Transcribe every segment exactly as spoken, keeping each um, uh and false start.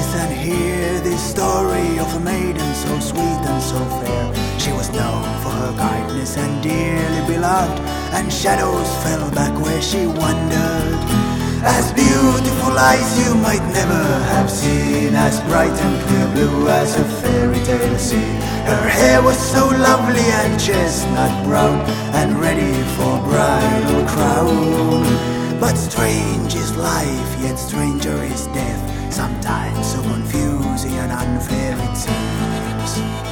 listen here, this story of a maiden so sweet and so fair. She was known for her kindness and dearly beloved, and shadows fell back where she wandered. As beautiful eyes you might never have seen, as bright and clear blue as a fairy tale sea. Her hair was so lovely and chestnut brown, and ready for bridal crown. But strange is life, yet stranger is death, sometimes so confusing and unfair it seems.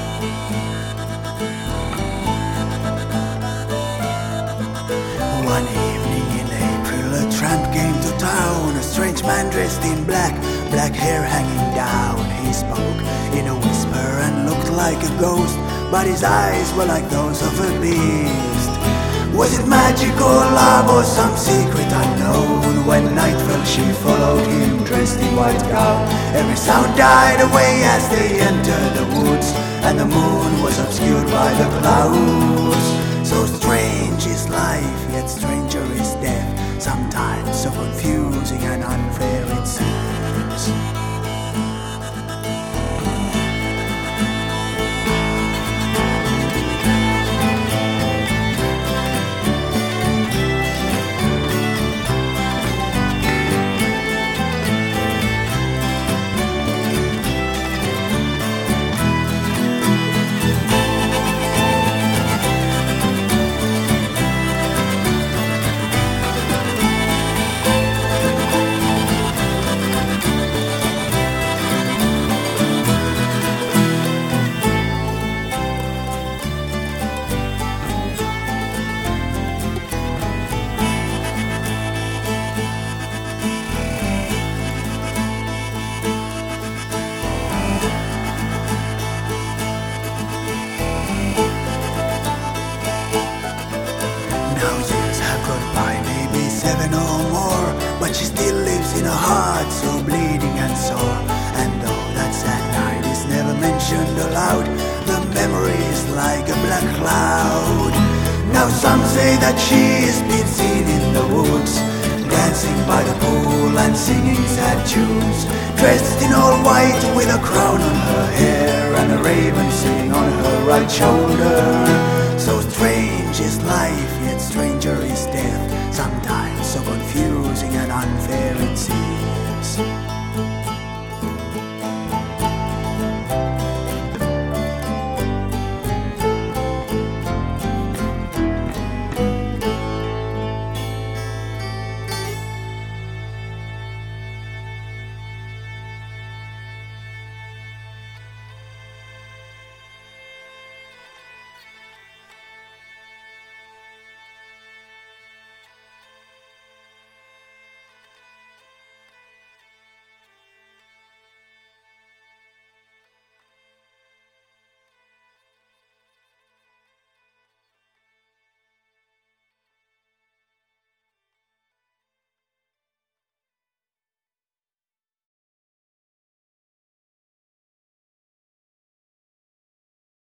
One evening in April a tramp came to town, a strange man dressed in black, black hair hanging down. He spoke in a whisper and looked like a ghost, but his eyes were like those of a beast. Was it magic or love or some secret unknown? When night fell she followed him dressed in white gown. Every sound died away as they entered the woods, and the moon was obscured by the clouds. So strange is life, yet stranger is death, sometimes so confusing and unfair it seems. Now years have gone by, maybe seven or more, but she still lives in her heart, so bleeding and sore. And though that sad night is never mentioned aloud, the memory is like a black cloud. Now some say that she's been seen in the woods, dancing by the pool and singing sad tunes, dressed in all white with a crown on her hair and a raven sitting on her right shoulder. So strange is life,